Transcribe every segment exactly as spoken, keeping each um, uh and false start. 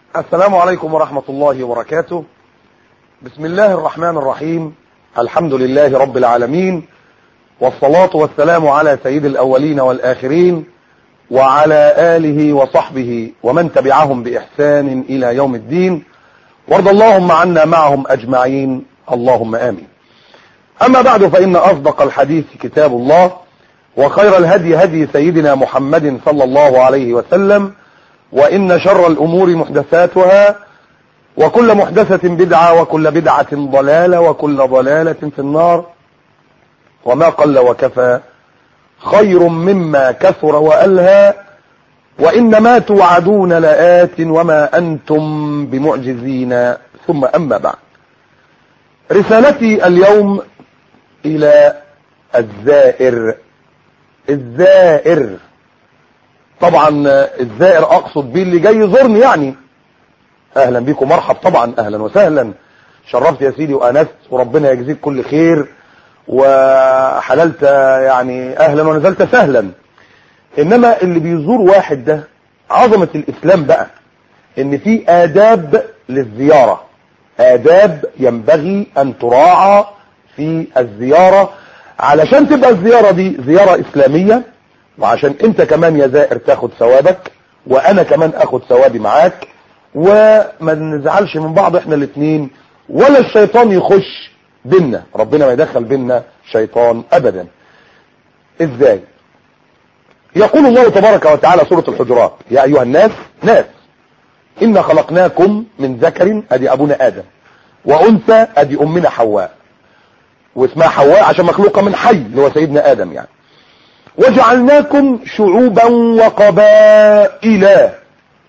السلام عليكم ورحمة الله وبركاته. بسم الله الرحمن الرحيم. الحمد لله رب العالمين، والصلاة والسلام على سيد الأولين والآخرين وعلى آله وصحبه ومن تبعهم بإحسان إلى يوم الدين، وارض اللهم عنا معهم أجمعين، اللهم آمين. أما بعد، فإن أصدق الحديث كتاب الله، وخير الهدي هدي سيدنا محمد صلى الله عليه وسلم، وإن شر الأمور محدثاتها، وكل محدثة بدعة، وكل بدعة ضلالة، وكل ضلالة في النار. وما قل وكفى خير مما كثر وألهى، وإنما توعدون لآت وما أنتم بمعجزين. ثم أما بعد، رسالتي اليوم إلى الزائر. الزائر طبعا الزائر أقصد بيه اللي جاي يزورني، يعني أهلا بيكم، مرحب طبعا، أهلا وسهلا، شرفت يا سيدي وأنست، وربنا يجزيك كل خير، وحللت يعني أهلا ونزلت سهلا. إنما اللي بيزور واحد ده عظمة الإسلام بقى، إن في آداب للزيارة، آداب ينبغي أن تراعى في الزيارة علشان تبقى الزيارة دي زيارة إسلامية، وعشان انت كمان يا زائر تاخد ثوابك، وانا كمان اخد ثوابي معاك، وما نزعلش من بعض احنا الاثنين، ولا الشيطان يخش بينا، ربنا ما يدخل بينا شيطان ابدا. ازاي؟ يقول الله تبارك وتعالى سورة الحجرات: يا ايها الناس، ناس إنا خلقناكم من ذكر، ادي ابونا ادم، وانثى، ادي امنا حواء، واسمها حواء عشان مخلوقة من حي اللي هو سيدنا ادم يعني. وجعلناكم شعوبا وقبائل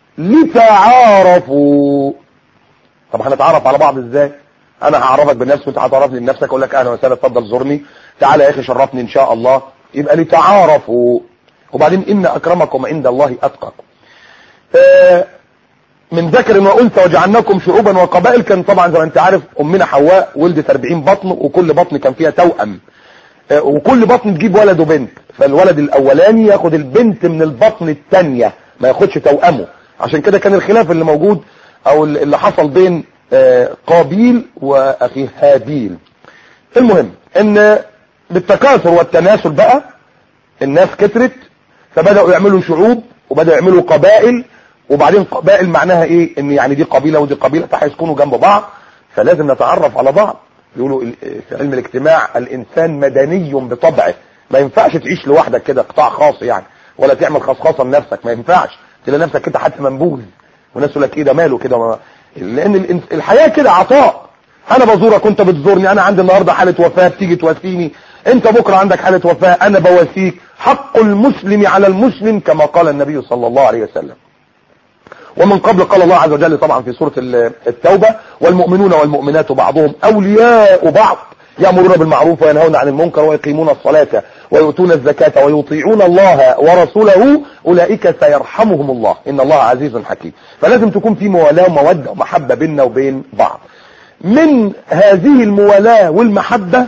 لتعارفوا. طب هنتعرف على بعض ازاي؟ انا هعرفك بنفسي وانت هتعرفني بنفسك، اقول لك اهلا وسهلا، اتفضل زورني، تعالى يا اخي شرفني ان شاء الله. يبقى لتعارفوا. وبعدين ان اكرمكم عند الله اتقاكم. آه من ذكر وانثى وجعلناكم شعوبا وقبائل، كان طبعا زي ما انت عارف امنا حواء ولدت أربعين بطن، وكل بطن كان فيها توأم، وكل بطن تجيب ولد وبنت، فالولد الاولاني ياخد البنت من البطن الثانيه، ما ياخدش توأمه. عشان كده كان الخلاف اللي موجود او اللي حصل بين قابيل واخيه هابيل. المهم ان بالتكاثر والتناسل بقى الناس كترت، فبدأوا يعملوا شعوب وبدأوا يعملوا قبائل، وبعدين قبائل معناها ايه؟ ان يعني دي قبيلة ودي قبيلة، فهيسكنوا جنب بعض، فلازم نتعرف على بعض. يقولوا في علم الاجتماع الانسان مدني بطبعه، ما ينفعش تعيش لوحدك كده قطاع خاص يعني، ولا تعمل خصخصه لنفسك، ما ينفعش تلاقي نفسك كده حتى منبوذ، والناس يقول لك ايه ده ماله كده، لان الحياه كده عطاء. انا بزورك وانت بتزورني، انا عندي النهارده حاله وفاه بتيجي تواسيني، انت بكره عندك حاله وفاه انا بواسيك. حق المسلم على المسلم كما قال النبي صلى الله عليه وسلم. ومن قبل قال الله عز وجل طبعا في سورة التوبة: والمؤمنون والمؤمنات بعضهم أولياء بعض يأمرون بالمعروف وينهون عن المنكر ويقيمون الصلاة ويؤتون الزكاة ويطيعون الله ورسوله أولئك سيرحمهم الله إن الله عزيز حكيم. فلازم تكون في موالاة ومودة ومحبة بيننا وبين بعض. من هذه الموالاة والمحبة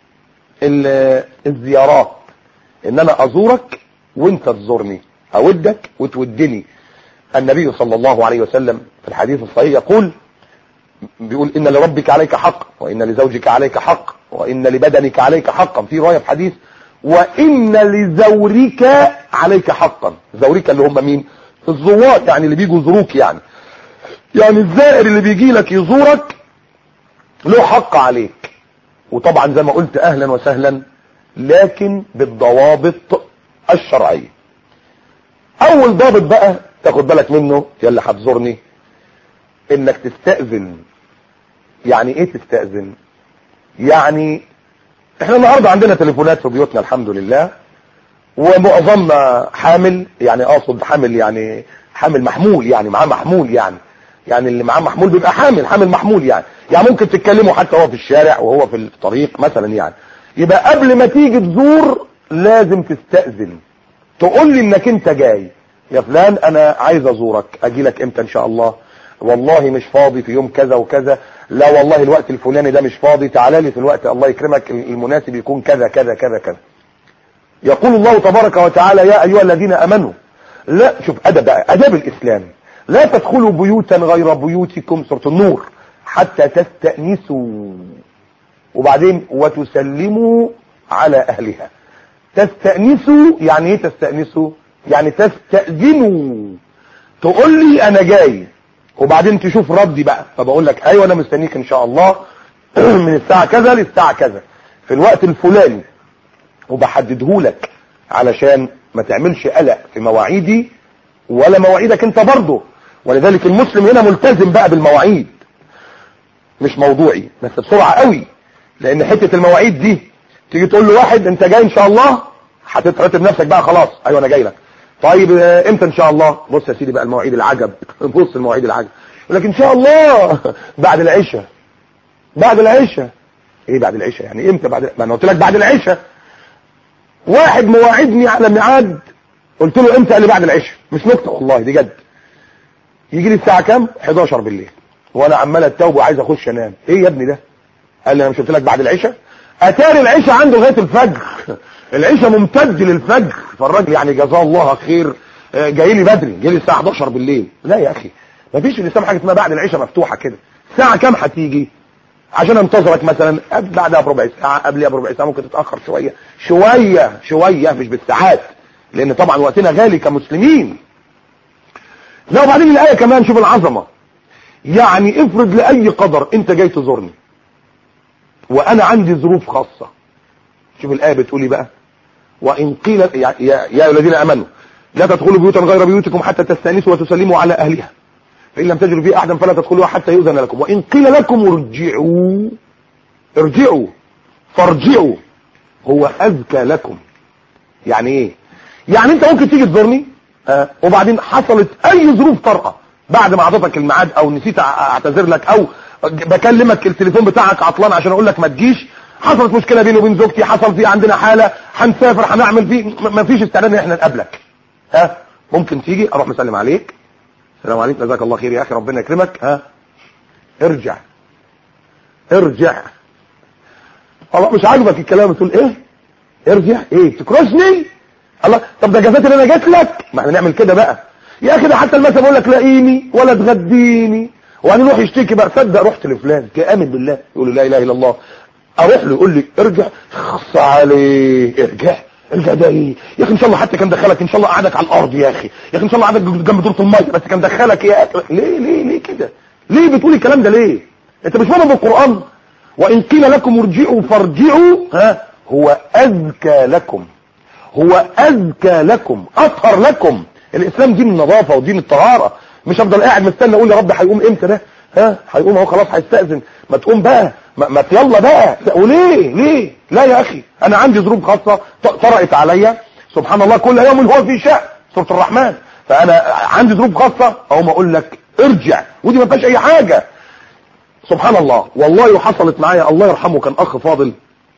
الزيارات، إن أنا أزورك وإنت تزورني، أودك وتودني. النبي صلى الله عليه وسلم في الحديث الصحيح يقول، بيقول: إن لربك عليك حق، وإن لزوجك عليك حق، وإن لبدنك عليك حقا. في رواية في حديث: وإن لزورك عليك حقا. زورك اللي هم مين؟ الزوار، يعني اللي بيجوا يزوروك، يعني يعني الزائر اللي بيجي لك يزورك له حق عليك. وطبعا زي ما قلت أهلا وسهلا، لكن بالضوابط الشرعية. أول ضابط بقى تاخد بالك منه يا اللي هتزورني، انك تستأذن. يعني ايه تستأذن؟ يعني احنا النهارده عندنا تليفونات في بيوتنا الحمد لله، ومعظمنا حامل، يعني اقصد حامل يعني حامل محمول، يعني معاه محمول، يعني يعني اللي معاه محمول بيبقى حامل حامل محمول، يعني يعني ممكن تتكلموا حتى هو في الشارع وهو في الطريق مثلا. يعني يبقى قبل ما تيجي تزور لازم تستأذن، تقول لي انك انت جاي يا فلان، انا عايز ازورك، اجي لك امتى ان شاء الله؟ والله مش فاضي في يوم كذا وكذا. لا والله الوقت الفلاني ده مش فاضي، تعالى لي في الوقت الله يكرمك المناسب يكون كذا كذا كذا كذا. يقول الله تبارك وتعالى: يا ايها الذين امنوا. لا شوف ادب بقى، اداب الاسلام. لا تدخلوا بيوتا غير بيوتكم، سورة النور، حتى تستأنسوا، وبعدين وتسلموا على اهلها. تستأنسوا يعني ايه؟ تستأنسوا يعني تستأذنوا، تقول لي انا جاي، وبعدين تشوف ردي بقى، فبقول لك ايوه انا مستنيك ان شاء الله من الساعة كذا للساعة كذا في الوقت الفلاني، وبحدده لك علشان ما تعملش قلق في مواعيدي ولا مواعيدك انت برضه. ولذلك المسلم هنا ملتزم بقى بالمواعيد، مش موضوعي بس بسرعة قوي، لان حتة المواعيد دي تيجي تقول له واحد انت جاي ان شاء الله، هتترتب نفسك بقى خلاص، ايوه انا جاي لك، طيب امتى ان شاء الله؟ بص يا سيدي بقى المواعيد العجب، بص المواعيد العجب، يقول لك ان شاء الله بعد العشاء. بعد العشاء ايه بعد العشاء يعني امتى؟ بعد ما انا قلت لك بعد العشاء. واحد مواعدني على ميعاد، قلت له امتى؟ قال لي بعد العشاء، مش نكته والله دي جد. يجي لي الساعه كام؟ حداشر بالليل، وانا عمال اتوب وعايز اخش انام. ايه يا ابني ده؟ قال لي انا مش قلت لك بعد العشاء؟ اتاري العشاء عنده لغايه الفجر، العشاء ممتد للفجر. فالراجل يعني جزاه الله خير جاي لي بدري، جاي لي الساعه حداشر بالليل. لا يا اخي مفيش في الاسلام حاجه اسمها بعد العشاء مفتوحه كده. الساعه كام هتيجي عشان انتظرك؟ مثلا بعدها بربع ساعه، قبلها بربع ساعه، ممكن تتاخر شويه شويه شويه، مش بالساعات، لان طبعا وقتنا غالي كمسلمين. لا وبعدين الايه كمان شوف العظمه، يعني افرض لاي قدر انت جاي تزورني وانا عندي ظروف خاصه، شوف الايه بتقولي بقى، وان قيل يا يا الذين امنوا لا تدخلوا بيوتا غير بيوتكم حتى تستأنسوا وتسلموا على اهلها فان لم تجدوا فيها احدا فلا تدخلوها حتى يؤذن لكم، وان قيل لكم ارجعوا ارجعوا فارجعوا هو اذكى لكم. يعني ايه؟ يعني انت ممكن تيجي تزورني آه وبعدين حصلت اي ظروف طارئه بعد ما اعطيتك الميعاد، او نسيت اعتذر لك، او بكلمك التليفون بتاعك عطلان عشان اقول لك ما تجيش، حصلت مشكله بيني وبين زوجتي، حصل في عندنا حاله، هنسافر، هنعمل فيه، ما فيش استعداد ان احنا نقابلك. ها ممكن تيجي اروح مسلم عليك، السلام عليكم جزاك الله خير يا اخي ربنا يكرمك، ها ارجع ارجع. الله مش عاجبك الكلام تقول ايه؟ ارجع ايه؟ تكرشني؟ الله طب ده جزات اللي انا جيت لك، ما احنا نعمل كده بقى يا اخي. ده حتى المثل بيقول لك لاقيني ولا تغديني، وبعدين يروح يشتكي بقى، صدق رحت لفلان كامن بالله يقول له لا اله الا الله، اروح له يقول لي ارجع، خص عليه ارجع ارجع ده ايه يا اخي؟ ان شاء الله حتى كان دخلك، ان شاء الله قعدك على الارض يا اخي، يا اخي ان شاء الله قعدك جنب دورة الميه، بس كان دخلك يا اخي. ليه ليه ليه كده؟ ليه بتقول الكلام ده ليه؟ انت مش فاهم بالقران؟ وان قيل لكم ارجعوا فارجعوا ها هو اذكى لكم، هو اذكى لكم، اطهر لكم. الاسلام دين النظافه ودين الطهاره، مش افضل قاعد مستني اقول يا رب هيقوم امتى ده؟ ها هيقوم اهو خلاص هيستأذن، ما تقوم بقى، ما, ما يلا بقى. وليه ليه؟ لا يا اخي انا عندي ظروف خاصه طرأت عليا، سبحان الله كل يوم هو في شأن، سورة الرحمن، فانا عندي ظروف خاصه اقوم اقول لك ارجع، ودي ما فيهاش اي حاجه. سبحان الله والله حصلت معايا، الله يرحمه كان اخ فاضل،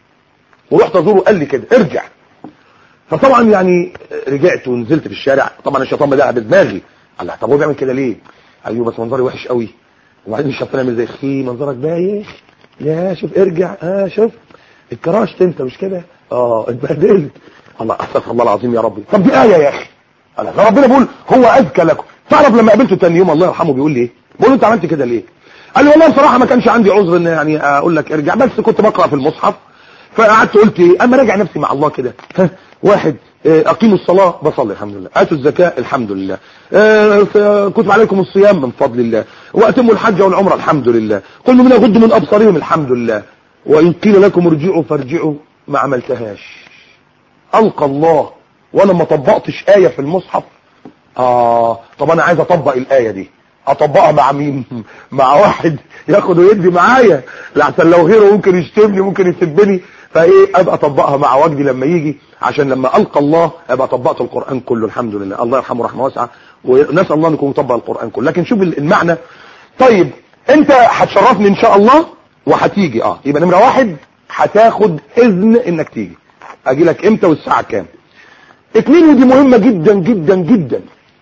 ورحت ازوره قال لي كده ارجع. فطبعا يعني رجعت ونزلت في الشارع، طبعا الشيطان بدأ بدماغي، قال طب هو بيعمل كده ليه؟ ايوه بس منظري وحش قوي، وبعدين الشيطان يعمل زي اخي منظرك بايخ، يا شوف ارجع، اه شوف اتكرشت انت مش كده؟ اه اتبهدلت. الله استغفر الله العظيم يا ربي. طب دي ايه يا اخي، الله ربنا بيقول هو اذكى لكم. تعرف لما قابلته تاني يوم الله يرحمه بيقول لي ايه؟ بقول له انت عملت كده ليه؟ قال لي والله بصراحه ما كانش عندي عذر ان يعني اقول لك ارجع، بس كنت بقرا في المصحف فقعدت قلت ايه اما راجع نفسي مع الله كده، ها واحد اقيموا الصلاه بصلي الحمد لله، اتوا الزكاه الحمد لله، كتب عليكم الصيام من فضل الله، واتموا الحج والعمره الحمد لله، قل من يغضوا من ابصارهم الحمد لله، وان قيل لكم ارجعوا فارجعوا ما عملتهاش. القى الله وانا ما طبقتش ايه في المصحف. اه طب انا عايز اطبق الايه دي، اطبقها مع مين؟ مع واحد ياخد ويدي معايا، لحسن لو غيره ممكن يشتمني ممكن يسبني، فايه ابقى اطبقها مع وجدي لما يجي، عشان لما القى الله ابقى طبقت القران كله الحمد لله، الله يرحمه رحمه واسعه، ونسال الله ان يكون مطبق القران كله. لكن شوف المعنى. طيب انت هتشرفني ان شاء الله وهتيجي، اه يبقى نمره واحد هتاخد اذن انك تيجي، اجي لك امتى والساعه كام. اتنين ودي مهمه جدا جدا جدا،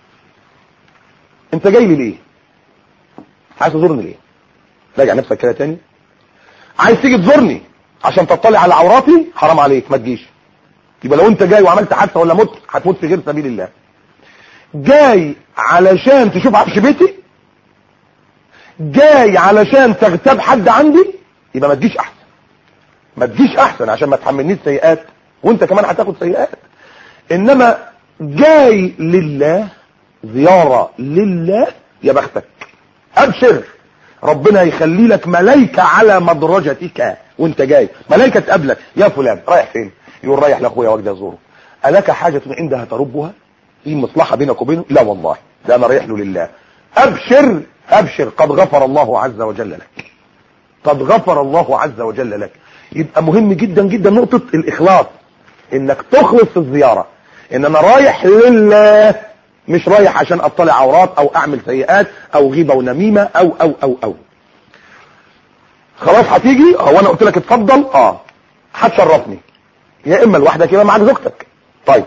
انت جاي لي ليه؟ عايز تزورني ليه؟ راجع نفسك كده تاني. عايز تيجي تزورني عشان تطلع على عوراتي؟ حرام عليك ما تجيش. يبقى لو انت جاي وعملت حادثه ولا مت هتموت في غير سبيل الله. جاي علشان تشوف عفش بيتي، جاي علشان تغتاب حد عندي، يبقى ما تجيش احسن، ما تجيش احسن عشان ما تحملنيش سيئات وانت كمان هتاخد سيئات. انما جاي لله، زيارة لله، يا بختك، ابشر، ربنا يخلي لك ملائكة على مدرجتك وانت جاي، ملائكة تقابلك، يا فلان رايح فين؟ يقول رايح لاخويا وجدي ازوره. الك حاجة عندها تربها؟ في مصلحة بينك وبينه؟ لا والله، ده انا رايح له لله. ابشر ابشر، قد غفر الله عز وجل لك، قد غفر الله عز وجل لك. يبقى مهم جدا جدا نقطة الاخلاص، انك تخلص في الزيارة، ان انا رايح لله، مش رايح عشان اطلع عورات او اعمل سيئات او غيبة ونميمة او او او او خلاص هتيجي، هو انا قلت لك اتفضل، اه هتشرفني، يا اما لوحدك يبقى معاك زوجتك. طيب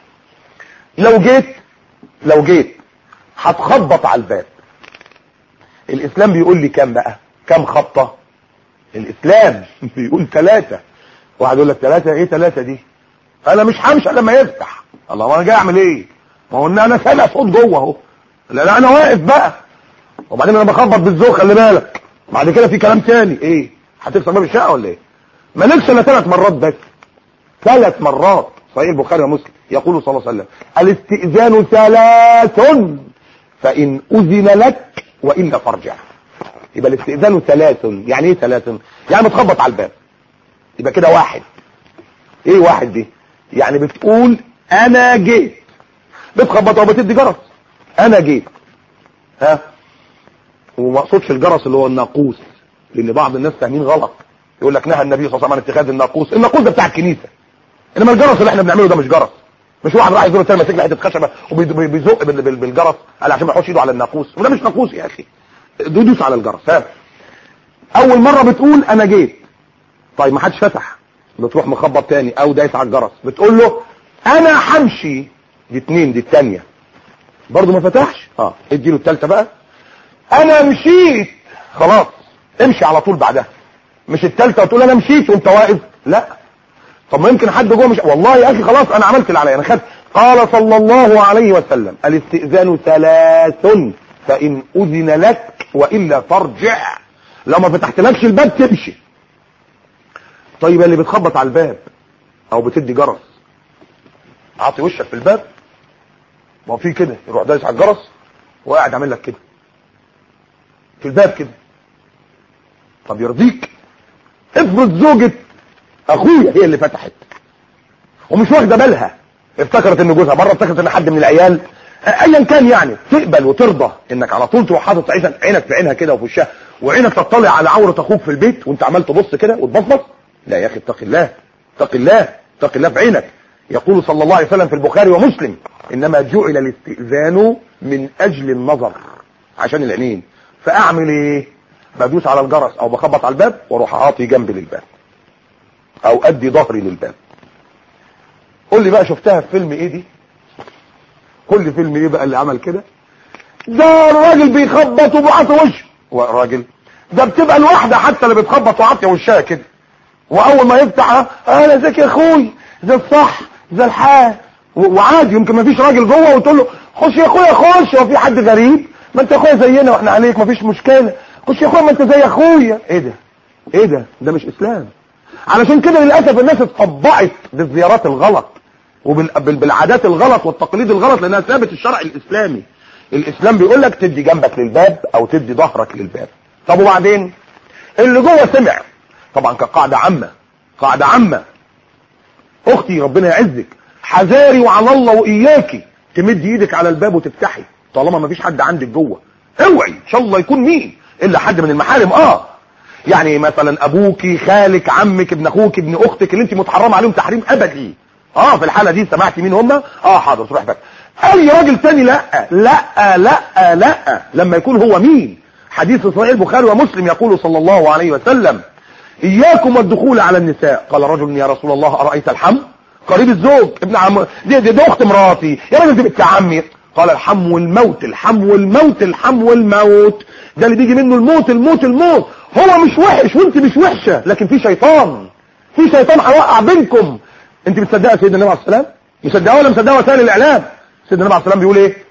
لو جيت لو جيت هتخبط على الباب، الاسلام بيقول لي كام بقى؟ كام خبطة؟ الاسلام بيقول ثلاثة. واحد يقول لك ثلاثة ايه ثلاثة دي؟ انا مش همشي لما يفتح. الله، ما انا جاي اعمل ايه؟ ما هو ان انا سامع صوت جوه اهو، لا لا انا واقف بقى، وبعدين انا بخبط بالذوق، خلي بالك بعد كده في كلام تاني. ايه هتكسر باب الشقه ولا ايه؟ مالكش الا ثلاث مرات بس، ثلاث مرات. صحيح البخاري ومسلم يقول صلى الله عليه وسلم الاستئذان ثلاث فان اذن لك والا فارجع. يبقى الاستئذان ثلاث، يعني ايه ثلاث؟ يعني بتخبط على الباب، يبقى كده واحد. ايه واحد دي؟ يعني بتقول انا جيت، بتخبط او بتدي جرس، انا جيت، ها. وما اقصدش الجرس اللي هو الناقوس، لان بعض الناس فاهمين غلط، يقول لك نهى النبي صلى الله عليه وسلم عن اتخاذ الناقوس. الناقوس ده بتاع الكنيسه، انما الجرس اللي احنا بنعمله ده مش جرس. مش واحد راح يزور الثاني ماسك له حته خشبه وبيزق بالجرس قال عشان ما يحطش ايده على الناقوس، وده مش ناقوس يا اخي، دوس على الجرس. ها، اول مره بتقول انا جيت، طيب ما حدش فتح، بتروح مخبط تاني او دايس على الجرس، بتقول له انا همشي، دي اتنين، دي الثانيه برضه ما فتحش، اه ادي له الثالثه بقى، انا مشيت، خلاص امشي على طول بعدها، مش الثالثه وتقول انا مشيت وانت واقف، لا. طب ما يمكن حد جوه مش، والله يا اخي خلاص انا عملت اللي عليا، انا خدت. قال صلى الله عليه وسلم الاستئذان ثلاث فان اذن لك والا فارجع. لو ما فتحتلكش الباب تمشي. طيب اللي بتخبط على الباب او بتدي جرس، اعطي وشك في الباب، ما هو في كده يروح دايس على الجرس وقاعد عامل لك كده في الباب كده. طب يرضيك؟ افرض زوجة اخويا هي اللي فتحت ومش واخده بالها، افتكرت ان جوزها بره، افتكرت ان حد من العيال، ايا كان، يعني تقبل وترضى انك على طول تروح حاطط عينك في عينها كده وفي وشها، وعينك تطلع على عوره اخوك في البيت وانت عمال تبص كده وتبصبص؟ لا يا اخي اتق الله، اتق الله، اتق الله في عينك. يقول صلى الله عليه وسلم في البخاري ومسلم انما جعل الاستئذان من اجل النظر، عشان العينين. فاعمل ايه؟ بدوس على الجرس او بخبط على الباب واروح اعطي جنبي للباب او ادي ظهري للباب. قول لي بقى شفتها في فيلم ايه دي؟ قول لي فيلم ايه بقى اللي عمل كده؟ ده الراجل بيخبط وبيعطي وشه، والراجل ده بتبقى الواحده حتى اللي بتخبط وعطي وشها كده، واول ما يفتح انا ازيك يا اخوي، زي الصح، زي الحال، وعادي. يمكن ما فيش راجل جوه وتقول له خش يا اخويا خش، هو في حد غريب؟ ما انت اخويا زينا واحنا عليك، ما فيش مشكله، خش يا اخويا ما انت زي اخويا. ايه ده؟ ايه ده؟ ده مش اسلام. علشان كده للاسف الناس اتطبعت بالزيارات الغلط وبالعادات الغلط والتقاليد الغلط، لانها ثابت الشرع الاسلامي. الاسلام بيقول لك تدي جنبك للباب او تدي ظهرك للباب. طب وبعدين اللي جوه سمع، طبعا كقاعده عامه، قاعده عامه اختي ربنا يعزك، حذاري وعلى الله واياكي تمد ايدك على الباب وتفتحي طالما ما فيش حد عندك جوه. اوعي ان شاء الله يكون مين الا حد من المحارم، اه يعني مثلا ابوكي، خالك، عمك، ابن اخوك، ابن اختك اللي انت متحرمه عليهم تحريم ابدي. اه في الحاله دي سمعتي مين هم؟ اه حاضر تروح بك. اي راجل تاني لا لا لا لا لما يكون هو مين؟ حديث صحيح البخاري ومسلم يقول صلى الله عليه وسلم اياكم والدخول على النساء. قال رجل يا رسول الله ارايت الحم؟ قريب الزوج، ابن عم، دي, دي, دي اخت مراتي، يا راجل دي بنت عمي. قال الحم والموت، الحم والموت، الحم والموت، ده اللي بيجي منه الموت الموت الموت. هو مش وحش وانت مش وحشه، لكن في شيطان، في شيطان هيوقع بينكم. انت بتصدقها سيدنا النبي عليه السلام؟ مصدقها ولا مصدقها وسائل الاعلام؟ سيدنا النبي عليه السلام بيقول ايه؟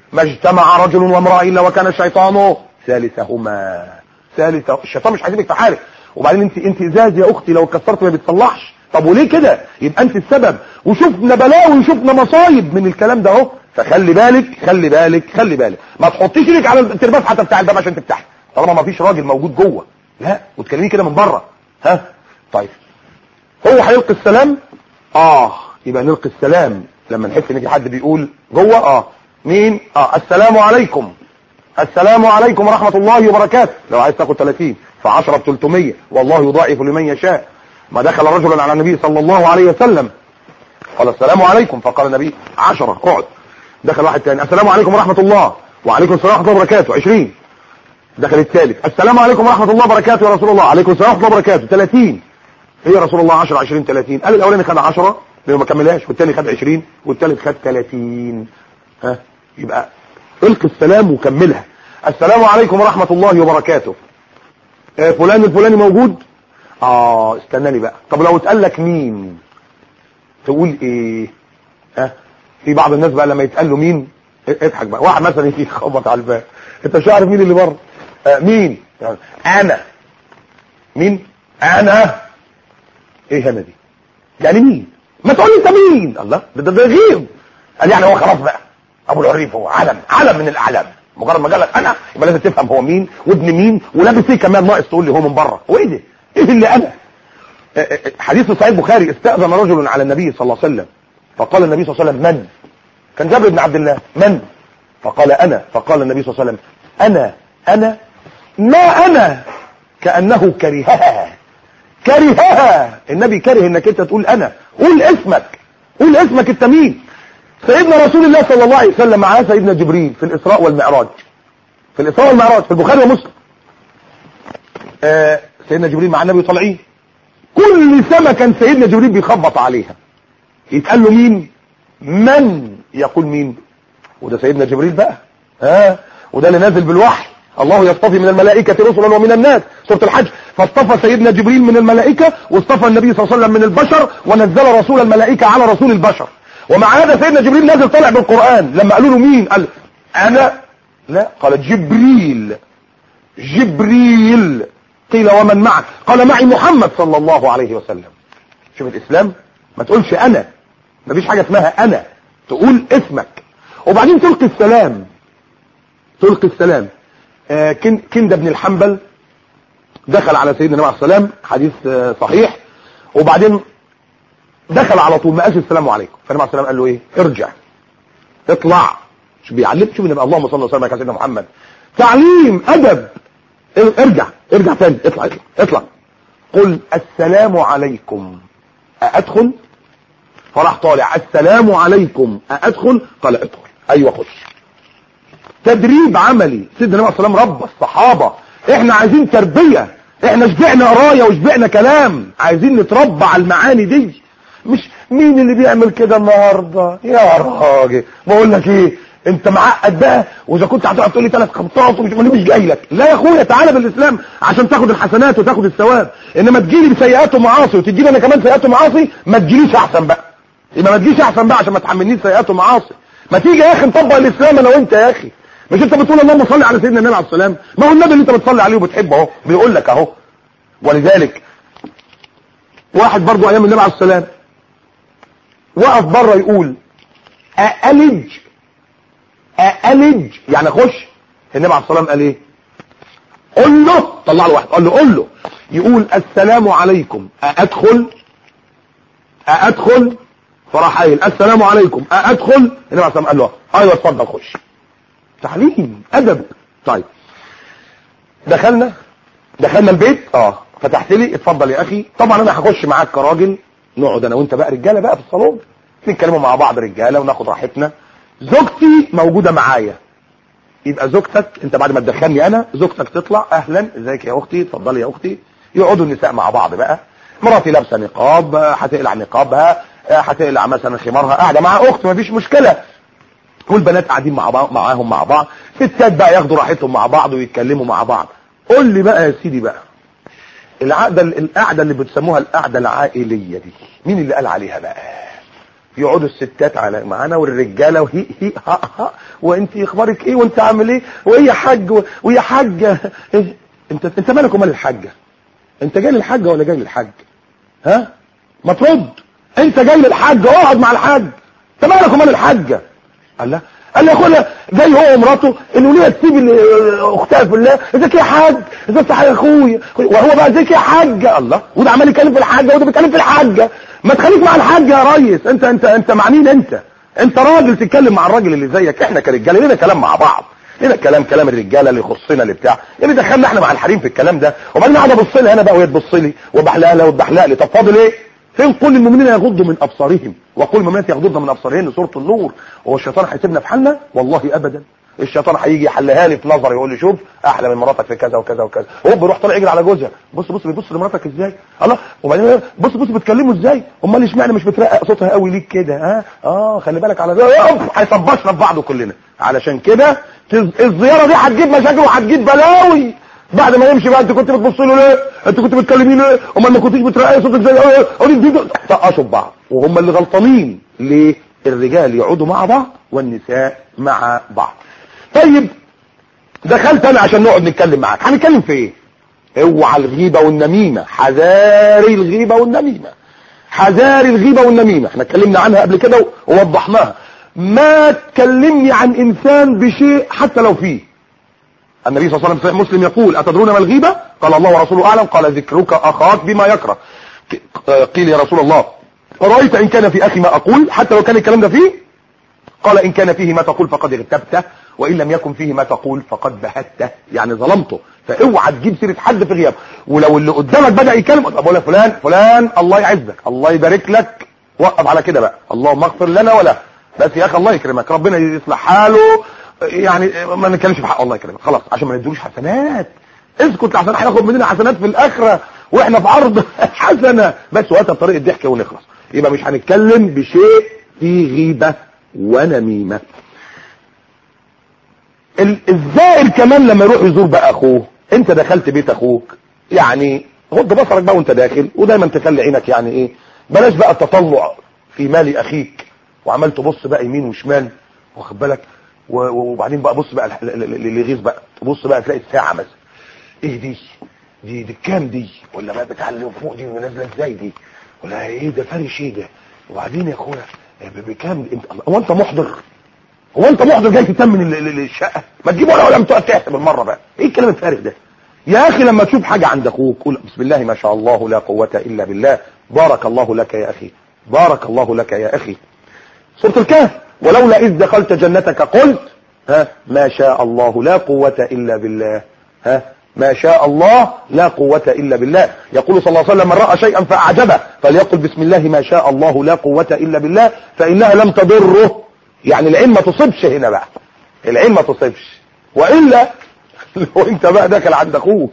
ما اجتمع رجل وامرأة الا وكان الشيطان ثالثهما. ثالث الشيطان مش هيسيبك في حالك. وبعدين انت انت ازاز يا اختي، لو كسرت ما بتصلحش. طب وليه كده؟ يبقى انت السبب، وشفنا بلاوي وشفنا مصايب من الكلام ده اهو. فخلي بالك خلي بالك خلي بالك، ما تحطيش ايدك على الترباس حتى بتاع الباب عشان تفتحي طالما ما فيش راجل موجود جوه، لا، وتكلميه كده من بره. ها طيب، هو هيلقي السلام. اه يبقى نلقي السلام لما نحس ان في حد بيقول جوه. اه مين؟ اه السلام عليكم، السلام عليكم ورحمة الله وبركاته. لو عايز تاخد ثلاثين فعشرة ب ثلاثمية، والله يضاعف لمن يشاء. ما دخل رجل على النبي صلى الله عليه وسلم قال السلام عليكم، فقال النبي عشرة اقعد. دخل واحد ثاني السلام عليكم ورحمة الله، وعليكم السلام ورحمة الله وبركاته عشرين. دخل الثالث السلام عليكم ورحمة الله وبركاته يا رسول الله، عليكم السلام ورحمة الله وبركاته ثلاثين. ايه يا رسول الله عشرة عشرين ثلاثين؟ قال الاولاني خد عشرة لانه ما كملهاش، والثاني خد عشرين، والثالث خد ثلاثين. ها يبقى القي السلام وكملها. السلام عليكم ورحمة الله وبركاته. آه فلان الفلاني موجود؟ اه استناني بقى. طب لو اتقال لك مين تقول ايه؟ ها في بعض الناس بقى لما يتقال له مين اضحك بقى. واحد مثلا يجي يخبط على الباب، انت مش عارف مين اللي بره. آه مين؟ يعني انا. مين؟ انا. ايه انا دي؟ يعني مين؟ ما تقول لي انت مين؟ الله ده ده غيب. قال يعني هو خلاص بقى ابو العريف هو علم علم من الاعلام، مجرد ما قال لك انا يبقى لازم تفهم هو مين وابن مين ولابس ايه كمان، ناقص تقول لي هو من بره. وايه ده؟ ايه اللي انا؟ حديث صحيح البخاري استأذن رجل على النبي صلى الله عليه وسلم فقال النبي صلى الله عليه وسلم من؟ كان جابر بن عبد الله. من؟ فقال انا. فقال النبي صلى الله عليه وسلم انا انا ما انا، كأنه كرهها كرهها. النبي كره انك انت تقول انا. قول اسمك، قول اسمك انت مين. سيدنا رسول الله صلى الله عليه وسلم معاه سيدنا جبريل في الاسراء والمعراج، في الاسراء والمعراج في البخاري ومسلم. آه سيدنا جبريل مع النبي طالعين، كل سنة كان سيدنا جبريل بيخبط عليها، يتقال له مين؟ من؟ يقول مين؟ وده سيدنا جبريل بقى. ها آه وده اللي نازل بالوحي. الله يصطفي من الملائكة رسلا ومن الناس، سورة الحج. فاصطفى سيدنا جبريل من الملائكة، واصطفى النبي صلى الله عليه وسلم من البشر، ونزل رسول الملائكة على رسول البشر. ومع هذا سيدنا جبريل نازل طالع بالقرآن. لما قالوا له مين؟ قال انا. لا، قال جبريل. جبريل. قيل ومن معك؟ قال معي محمد صلى الله عليه وسلم. شوف الاسلام، ما تقولش انا، ما فيش حاجة اسمها انا، تقول اسمك. وبعدين تلقي السلام، تلقي السلام. آه كند بن الحنبل دخل على سيدنا النبي عليه السلام، حديث آه صحيح. وبعدين دخل على طول ما قالش السلام عليكم، فالنبي عليه السلام قال له ايه؟ ارجع، اطلع. شو بيعلم؟ شوف النبي اللهم صل وسلم على سيدنا محمد، تعليم ادب. ارجع ارجع تاني، اطلع اطلع اطلع. قل السلام عليكم ادخل؟ فراح طالع السلام عليكم ادخل؟ قال ادخل. ايوه خش. تدريب عملي. سيدنا النبي صلى الله عليه وسلم رب الصحابه. احنا عايزين تربيه، احنا شبعنا قرايه وشبعنا كلام، عايزين نتربى على المعاني دي. مش مين اللي بيعمل كده النهارده يا راجل؟ بقول لك ايه، انت معقد بقى، واذا كنت هتقعد تقول لي ثلاث خمسات ومش مش جاي لك. لا يا اخويا، تعالى بالاسلام عشان تاخد الحسنات وتاخد الثواب. انما تجيلي بسيئات ومعاصي وتجيلي انا كمان سيئات ومعاصي، ما تجيليش احسن بقى. يبقى ما تجيش احسن بقى عشان ما تحملنيش سيئات ومعاصي. ما تيجي يا اخي نطبق الاسلام انا وانت يا اخي. مش انت بتقول اللهم صل على سيدنا النبي عليه السلام؟ ما هو النبي اللي انت بتصلي عليه وبتحبه اهو بيقول لك اهو. ولذلك واحد برضو ايام النبي عليه السلام وقف بره يقول أألج أألج يعني اخش. النبي عليه السلام قال ايه؟ قل له، طلع له واحد قال له قل له يقول السلام عليكم أأدخل؟ أأدخل؟ فراح قايل السلام عليكم أأدخل؟ النبي عليه السلام قال له ايوه اتفضل خش. تعليم ادب. طيب دخلنا دخلنا البيت. اه فتحت لي، اتفضل يا اخي. طبعا انا هخش معاك كراجل، نقعد انا وانت بقى رجاله بقى في الصالون، نتكلموا مع بعض رجاله وناخد راحتنا. زوجتي موجوده معايا، يبقى زوجتك انت بعد ما تدخلني انا، زوجتك تطلع اهلا ازيك يا اختي، اتفضلي يا اختي. يقعدوا النساء مع بعض بقى. مراتي لابسه نقاب، هتقلع نقابها، هتقلع مثلا خمارها، قاعده مع اخت، مفيش مشكله. والبنات قاعدين مع بعض معاهم مع بعض، ستات بقى ياخدوا راحتهم مع بعض ويتكلموا مع بعض. قول لي بقى يا سيدي بقى، القعده القعده اللي بتسموها القعده العائليه دي، مين اللي قال عليها بقى؟ يقعدوا الستات على معانا والرجاله وهي هي ها ها وانت اخبارك ايه وانت عامل ايه وهي حاج وهي حاجه إيه؟ انت انت مالك ومال الحاجه؟ انت جاي للحاجه ولا جاي للحاج؟ ها ما ترد. انت جاي للحاج اقعد مع الحاج. انت مالك ومال الحاجه؟ قال لا قال لي يا اخويا جاي هو ومراته انه ليه تسيب اختها في الله ازيك يا حاج ازيك يا اخويا وهو بقى ازيك يا حاجه الله وده عمال يتكلم في الحاجه وده بيتكلم في الحاجه. ما تخليك مع الحاج يا ريس. انت انت انت مع مين؟ انت انت راجل تتكلم مع الراجل اللي زيك. احنا كرجاله لينا كلام مع بعض لينا كلام كلام الرجاله اللي يخصنا اللي بتاع اللي دخلنا احنا مع الحريم في الكلام ده. وبعدين قاعد ابص لها انا بقى وهي تبص لي وبحلق لها وتبحلق لي. طب فاضل ايه؟ فين قل المؤمنين يغضوا من ابصارهم وقل المؤمنات يغضضن من ابصارهن سوره النور. هو الشيطان هيسيبنا في حالنا؟ والله ابدا. الشيطان هيجي يحلها لي في نظري يقول لي شوف احلى من مراتك في كذا وكذا وكذا. هو بيروح طالع يجري على جوزها بص بص بيبص لمراتك ازاي الله. وبعدين بص بص بتكلمه ازاي. امال اشمعنى مش بترقق صوتها قوي ليك كده؟ ها اه خلي بالك على ده هيصبشنا في بعضه كلنا. علشان كده الزياره دي هتجيب مشاكل وهتجيب بلاوي. بعد ما يمشي بقى انت كنت بتبص له ليه؟ انت كنت بتكلميه ليه؟ امال ما كنتيش بترققي صوتك زي ايه؟ طقشوا ببعض وهم اللي غلطانين. ليه؟ الرجال يقعدوا مع بعض والنساء مع بعض. طيب دخلت انا عشان نقعد نتكلم معاك. هنتكلم في ايه؟ اوعى الغيبه والنميمه. حذاري الغيبه والنميمه. حذاري الغيبه والنميمه. احنا اتكلمنا عنها قبل كده ووضحناها. ما تكلمني عن انسان بشيء حتى لو فيه. النبي صلى الله عليه وسلم مسلم يقول اتدرون ما الغيبه؟ قال الله ورسوله اعلم. قال ذكرك اخاك بما يكره. قيل يا رسول الله ارايت ان كان في اخي ما اقول حتى لو كان الكلام ده فيه؟ قال ان كان فيه ما تقول فقد اغتبته وان لم يكن فيه ما تقول فقد بهته. يعني ظلمته. فاوعى تجيب سيره حد في غياب. ولو اللي قدامك بدا يتكلم اقول له فلان فلان الله يعزك الله يبارك لك وقف على كده بقى. اللهم اغفر لنا وله. بس يا اخي الله يكرمك ربنا يصلح حاله يعني ما نتكلمش في حق الله يكرمك خلاص عشان ما نديلوش حسنات. اسكت عشان هياخد مننا حسنات في الاخره واحنا في عرض حسنه. بس وقتها بطريقه ضحك ونخلص. يبقى مش هنتكلم بشيء فيه غيبه ونميمه. الزائر كمان لما يروح يزور بقى اخوه. انت دخلت بيت اخوك يعني غض بصرك بقى وانت داخل ودايما تخلي عينك يعني ايه بلاش بقى التطلع في مال اخيك وعمال تبص بقى يمين وشمال واخد بالك. وبعدين بقى بص بقى اللي يغيظ بقى تبص بقى تلاقي الساعه مثلا ايه دي دي دي كام دي ولا بقى بتاع اللي فوق دي نازله ازاي دي ولا ايه ده فرش ايه ده. وبعدين يا اخويا بكام انت هو انت محضر هو انت محضر جاي تتمن الشقه ما تجيب ولا ولا تقعد تحسب المره بقى. ايه الكلام الفارغ ده يا اخي؟ لما تشوف حاجه عند اخوك قول بسم الله ما شاء الله لا قوه الا بالله بارك الله لك يا اخي بارك الله لك يا اخي. سوره الكهف ولولا اذ دخلت جنتك قلت ها ما شاء الله لا قوه الا بالله. ها ما شاء الله لا قوه الا بالله. يقول صلى الله عليه وسلم من راى شيئا فاعجبه فليقل بسم الله ما شاء الله لا قوه الا بالله فانها لم تضره. يعني العين ما تصبش هنا بقى العين ما تصبش. والا لو انت بقى داخل عند اخوك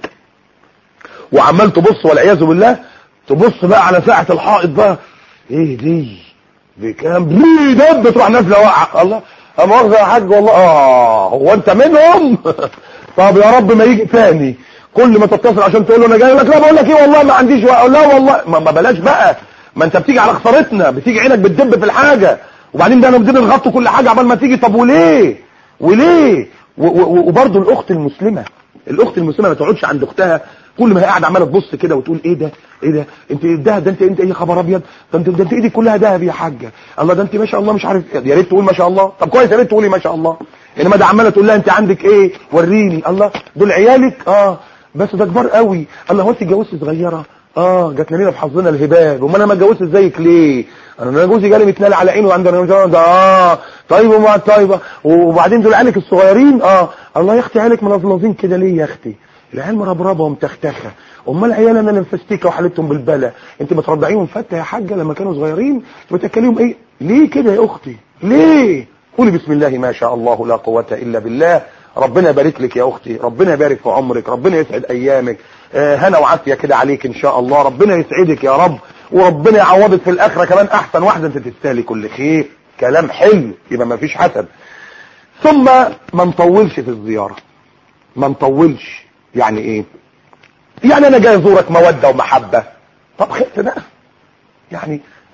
وعمال تبص والعياذ بالله تبص بقى على ساعه الحائط بقى ايه دي بكام دي دب تروح نازله واقعه الله مؤاخذه يا حاج والله اه هو انت منهم. طب يا رب ما يجي تاني كل ما تتصل عشان تقول له انا جاي لك لا بقول لك ايه والله ما عنديش وقت لا والله ما بلاش بقى. ما انت بتيجي على خسارتنا بتيجي عينك بتدب في الحاجه وبعدين ده انا بدنا نغطي كل حاجه عبال ما تيجي. طب وليه وليه وبرضه الاخت المسلمه الاخت المسلمه ما تقعدش عند اختها كل ما هي قاعده عماله تبص كده وتقول ايه ده ايه ده انت ده ده انت انت ايه خبر ابيض ده انت ده انت ايدك كلها دهب يا حاجه الله ده انت ما شاء الله مش عارف يا ريت تقول ما شاء الله. طب كويس يا ريت تقولي ما شاء الله. انما ده عماله تقول لها انت عندك ايه وريني الله دول عيالك اه بس ده كبار قوي الله هو انت اتجوزتي صغيره اه جات لنا في حظنا الهباب امال انا ما اتجوزت زيك ليه انا جوزي جالي متنال على عينه وعندنا ده اه طيب وما طيبه وبعدين دول عيالك الصغيرين اه الله يا اختي عيالك ملظلظين كده ليه يا اختي العيال مربربه ومتختخه امال عيال انا اللي مفستيكه وحالتهم بالبلا انت بترضعيهم فته يا حاجه لما كانوا صغيرين بتاكليهم ايه ليه كده يا اختي ليه؟ قولي بسم الله ما شاء الله لا قوه الا بالله. ربنا يبارك لك يا اختي ربنا يبارك في عمرك ربنا يسعد ايامك آه هنا وعافيه كده عليك ان شاء الله ربنا يسعدك يا رب وربنا يعوضك في الاخره كمان احسن واحده انت تستاهلي كل خير. كلام حلو يبقى ما فيش حسد. ثم ما نطولش في الزياره ما نطولش. يعني ايه يعني انا جاي ازورك موده ومحبه طب خفت بقى يعني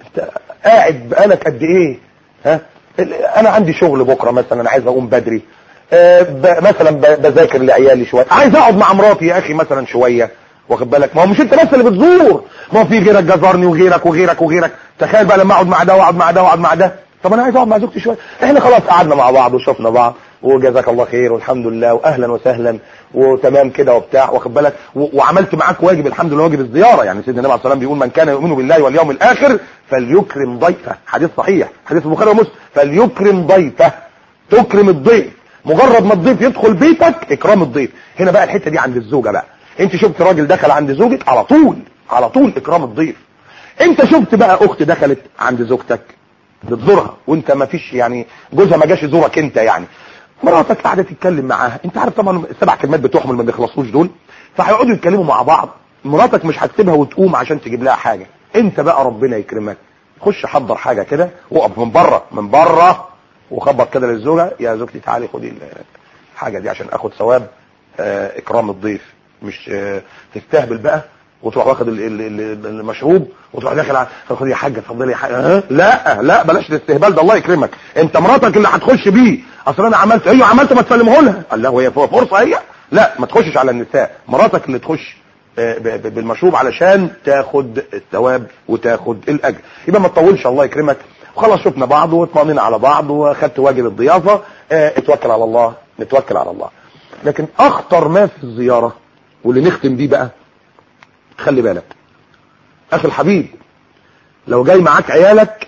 قاعد بقالك قد ايه؟ ها انا عندي شغل بكره مثلا، انا عايز اقوم بدري، أه مثلا بذاكر لعيالي شويه، عايز اقعد مع مراتي يا اخي مثلا شويه، واخد بالك؟ ما هو مش انت بس اللي بتزور، ما هو في غيرك جزرني وغيرك وغيرك وغيرك. تخيل بقى لما اقعد مع ده واقعد مع ده واقعد مع ده. طب انا عايز اقعد مع زوجتي شويه. احنا خلاص قعدنا مع بعض وشفنا بعض وجزاك الله خير والحمد لله واهلا وسهلا وتمام كده وبتاع، واخد بالك؟ وعملت معاك واجب الحمد لله، واجب الزياره. يعني سيدنا النبي عليه الصلاه والسلام بيقول من كان يؤمن بالله واليوم الاخر فليكرم ضيفه، حديث صحيح، حديث البخاري ومسلم. فليكرم ضيفه، تكرم الضيف. مجرد ما الضيف يدخل بيتك اكرام الضيف. هنا بقى الحته دي عند الزوجه بقى. انت شفت راجل دخل عند زوجك على طول على طول اكرام الضيف. انت شفت بقى اخت دخلت عند زوجتك بتزورها وانت ما فيش يعني جوزها ما جاش يزورك انت، يعني مراتك قاعده تتكلم معاها، انت عارف طبعا السبع كلمات بتوعهم ما بيخلصوش دول، فهيقعدوا يتكلموا مع بعض. مراتك مش هتسيبها وتقوم عشان تجيب لها حاجه. انت بقى ربنا يكرمك خش حضر حاجه كده، وقف من بره من بره وخبط كده للزوجه، يا زوجتي تعالي خدي الحاجه دي عشان اخد ثواب اه اكرام الضيف. مش اه تستهبل بقى وتروح واخد المشروب وتروح داخل على خدي يا حاجه اتفضلي يا حاجه. لا لا بلاش الاستهبال ده، الله يكرمك. انت مراتك اللي هتخش بيه. اصل انا عملت ايوه عملت ما تسلمه لها. قال له هي فرصه هي؟ لا ما تخشش على النساء، مراتك اللي تخش بالمشروب علشان تاخد الثواب وتاخد الاجر. يبقى ما تطولش الله يكرمك. وخلاص شفنا بعض واطمئننا على بعض واخدت واجب الضيافه، اه اتوكل على الله، نتوكل على الله. لكن اخطر ما في الزياره واللي نختم بيه بقى، خلي بالك اخي الحبيب، لو جاي معاك عيالك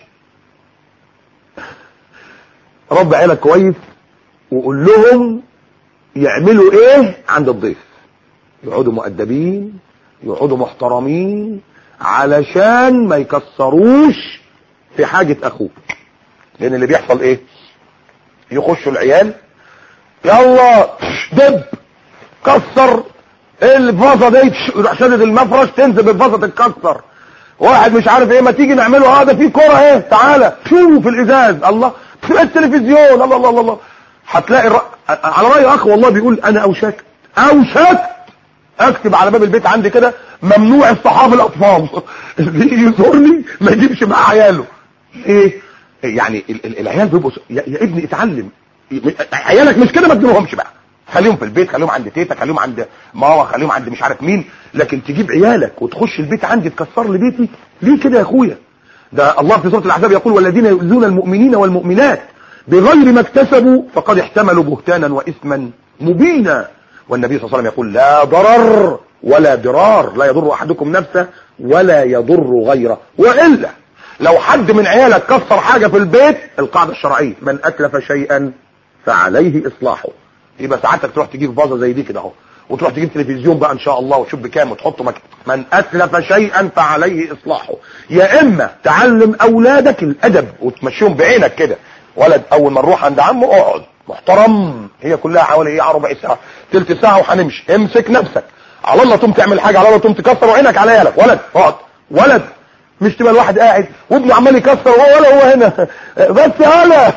رب عيالك كويس وقول لهم يعملوا ايه عند الضيف. يقعدوا مؤدبين، يقعدوا محترمين، علشان ما يكسروش في حاجة اخوك. لان اللي بيحصل ايه؟ يخشوا العيال يلا دب كسر الفازه دي، يروح شدد المفرش تنزل الفازه تتكسر. واحد مش عارف ايه، ما تيجي نعمله هذا في كوره ايه، تعالى شوف الازاز، الله في التلفزيون، الله الله الله. هتلاقي الر... على راي اخ والله بيقول انا اوشكت اوشكت اكتب على باب البيت عندي كده ممنوع الصحاب الاطفال اللي يجي يزورني ما يجيبش معاه عياله. ايه يعني العيال بيبقوا يا, يا ابني اتعلم، عيالك مش كده ما تجيبهمش بقى، خليهم في البيت، خليهم عند تيتا، خليهم عند ماما، خليهم عند مش عارف مين. لكن تجيب عيالك وتخش البيت عندي تكسر لي بيتي ليه كده يا اخويا؟ ده الله في سوره الاحزاب يقول والذين يؤذون المؤمنين والمؤمنات بغير ما اكتسبوا فقد احتملوا بهتانا واثما مبينا. والنبي صلى الله عليه وسلم يقول لا ضرر ولا ضرار، لا يضر احدكم نفسه ولا يضر غيره. والا لو حد من عيالك كسر حاجه في البيت، القاعده الشرعيه من اتلف شيئا فعليه اصلاحه. يبقى ساعتك تروح تجيب فازه زي دي كده اهو، وتروح تجيب تلفزيون بقى ان شاء الله وتشوف بكام وتحطه مكان. من اتلف شيئا فعليه اصلاحه. يا اما تعلم اولادك الادب وتمشيهم بعينك كده، ولد اول ما نروح عند عمه اقعد محترم، هي كلها حوالي ايه ربع ساعه ثلث ساعه وهنمشي، امسك نفسك على الله تقوم تعمل حاجه، على الله تقوم تكسر وعينك على عيالك. ولد اقعد ولد، مش تبقى الواحد قاعد وابنه عمال يكسر وهو ولا هو هنا بس يالا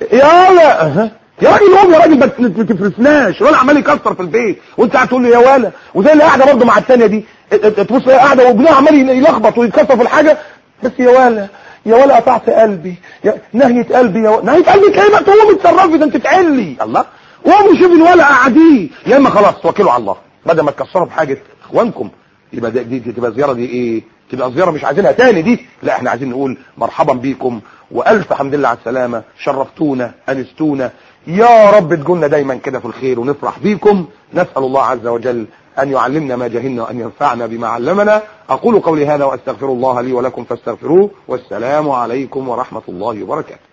يالا يا راجل قوم يا راجل ما تفرسناش، ولا عمال يكسر في البيت وانت قاعد تقول له يا ولا. وزي اللي قاعده برضه مع الثانيه دي تبص هي قاعده وابنها عمال يلخبط ويتكسر في الحاجه، بس يا ولا يا ولا قطعت قلبي، يا نهية قلبي، يا نهية قلبك ايه بقى؟ تقوم اتصرفي ده انت تعلي الله. قوموا شوفوا الولا قاعدين، يا اما خلاص توكلوا على الله بدل ما تكسروا بحاجه اخوانكم. يبقى دي, دي تبقى زياره دي ايه؟ تبقى زياره مش عايزينها تاني دي، لا احنا عايزين نقول مرحبا بيكم والف حمد لله على السلامه، شرفتونا انستونا، يا رب تقولنا دايما كده في الخير ونفرح بيكم. نسال الله عز وجل ان يعلمنا ما جهلنا وان ينفعنا بما علمنا. اقول قولي هذا واستغفر الله لي ولكم فاستغفروه، والسلام عليكم ورحمه الله وبركاته.